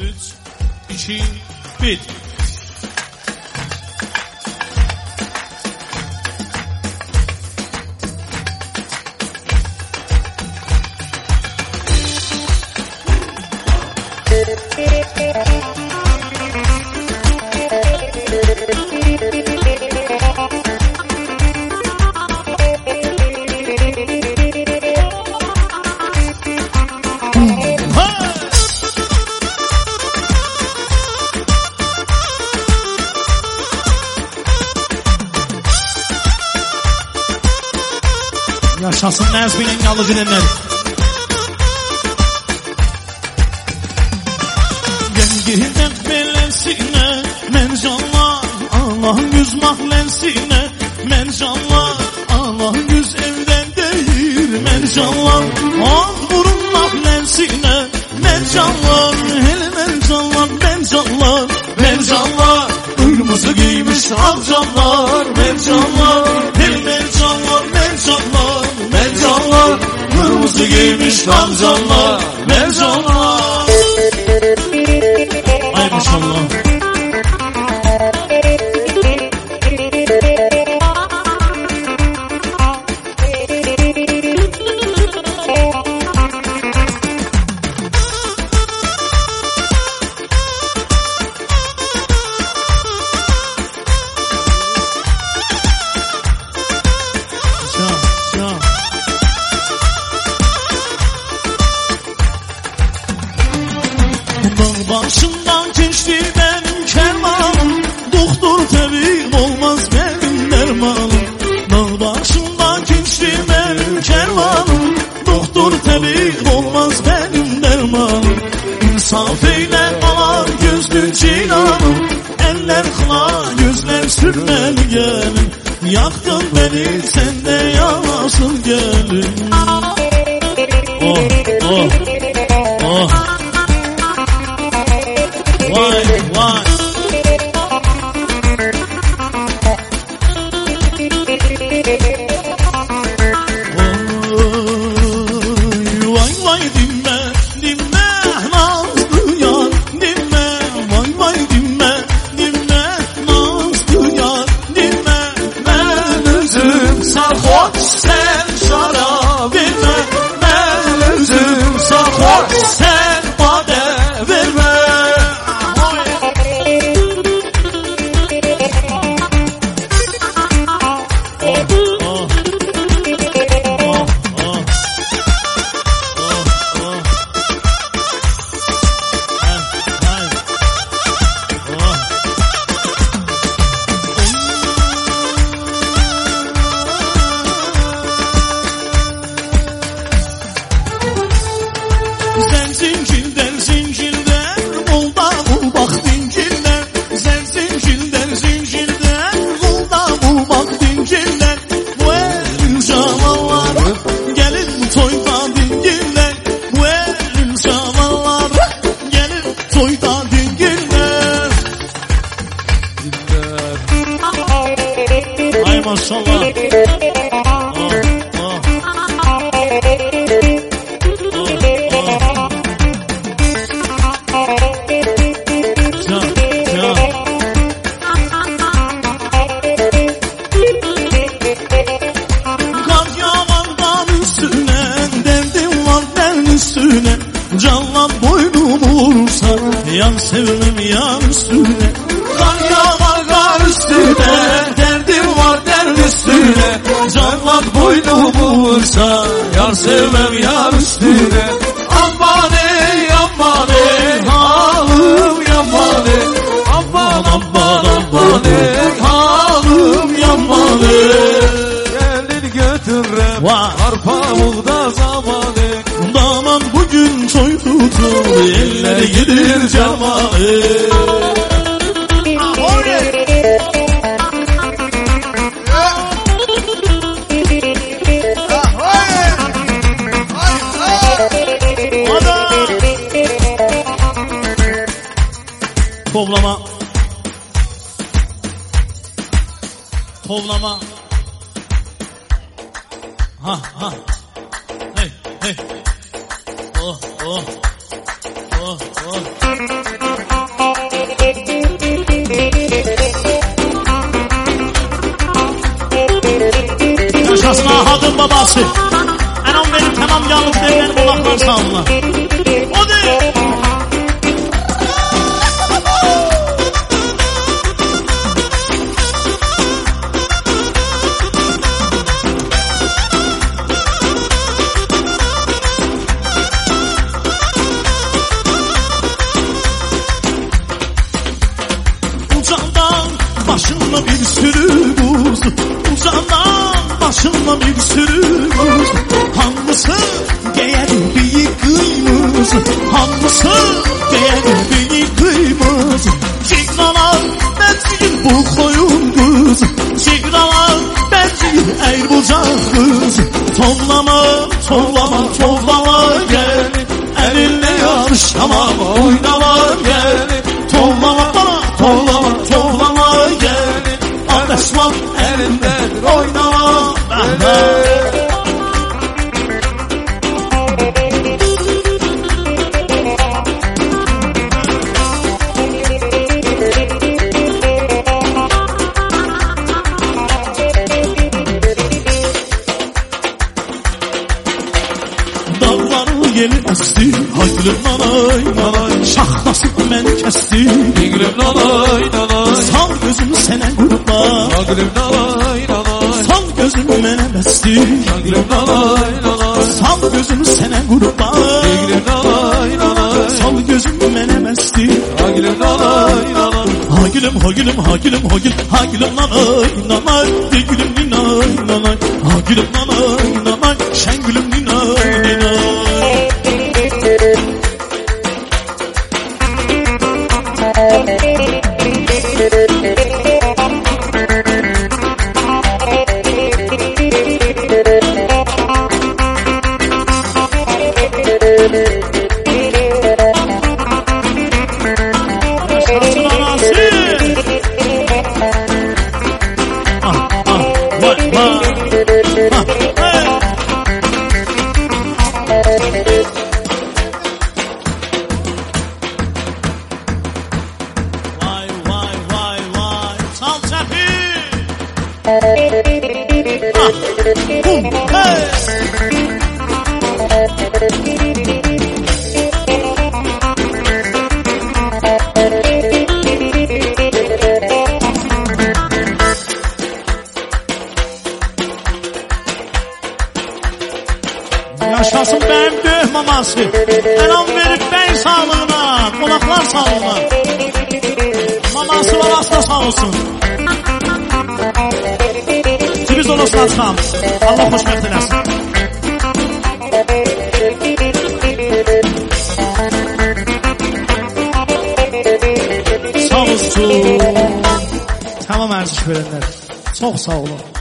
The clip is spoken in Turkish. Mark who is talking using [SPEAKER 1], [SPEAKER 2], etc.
[SPEAKER 1] 2, 1. Yaşasın Nəzminin yalı bilenler. Gengildən beləsinə mən canlar, Allah'ın yüz mahlensinə mən canlar, Allah'ın yüz evdən deyir mən canlar, ağ burun mahlensinə mən canlar, hele mən canlar, mən canlar, mən canlar, kırmızı giymiş ağ canlar, mən canlar, hele mən canlar, mən canlar, mən canlar, kırmızı giymiş ağ canlar, mən canlar. Ay maşallah. Başımdan geçti benim kervanım, doktor tabip olmaz benim dermanım. Dağ başımdan geçti benim kervanım, doktor tabip olmaz benim dermanım. İnsaf eyle ağar gözlü cilanım, eller kıla gözler sürmeli gelin. Yaktın beni sen de yanasın gelin. Oh oh oh. Vay vay. Vay vay dinme, dinme nazlı yar, dinme. Vay vay dinme, dinme nazlı yar, dinme. Ben özüm sarhoş sen şarap verme, ben özüm sarhoş sen bade verme. Ay maşallah. Canlan boynu vursa, yan sevmem yan üstüne. Kan yağar kar üstüne, derdim var derd üstüne. Canlan boynu vursa, yan sevmem yan üstüne. Aman ey aman ey, halım yaman ey. Aman aman aman ey, halım yaman ey. Gelir götürem, arpa buğda zaman ey. Daman bugün toy tutur, eller gidir cemae. Kovlama. Kovlama. Ha ha. Hey hey. Oh oh. Oh Yaşasın Ahad'ın babası. Anam benim tamam yalnız değil, benim kulaklar sağlılar. O değil. Ucağından başında bir sürü buz, ucağından başında bir sürü buz. Hangisi değer büyük kıymız, hangisi değer büyük kıymız. Şikralar benziyor bu koyun kız, şikralar benziyor eğer bucak kız. Tovlama, tovlama, tovlama gel, elinle yarışama, oynama gel. Tovlama bana, tovlama, tovlama gel. Anlaşmak elimdedir, oynama gel. Dağların yeli əsti, haygülüm nanay nanay. Şaxtasını mən kəsti,
[SPEAKER 2] Gülüm nanay nanay,
[SPEAKER 1] sal gözümü sənə qurban.
[SPEAKER 2] gülüm nanay nanay,
[SPEAKER 1] Sal gözümü mənə bəsti,
[SPEAKER 2] gülüm nanay nanay,
[SPEAKER 1] sal gözümü sənə qurban.
[SPEAKER 2] gülüm nanay nanay,
[SPEAKER 1] Sal gözümü mənə bəsti,
[SPEAKER 2] gülüm nanay nanay,
[SPEAKER 1] ha gülüm, ha gülüm, ha gülüm, ha gülüm, ha gülüm nanay nanay. De gülüm ninay nanay, ha gülüm nanay nanay. Şən gülüm ninay ninay. Yaşasın anası. Ah ah vay vay. Ah hey. Vay vay vay vay. Sal çəpi. Ah. Bum. Hey. Yaşasın benim döh maması. Elan verip ben sağlığına, kulaklar sağlığına. Maması babası da sağ olsun. Siz olursun açam. Allah hoşmet eləsin. Sağ olsun. Tamam, ərziş verənlər. Çox sağ olun.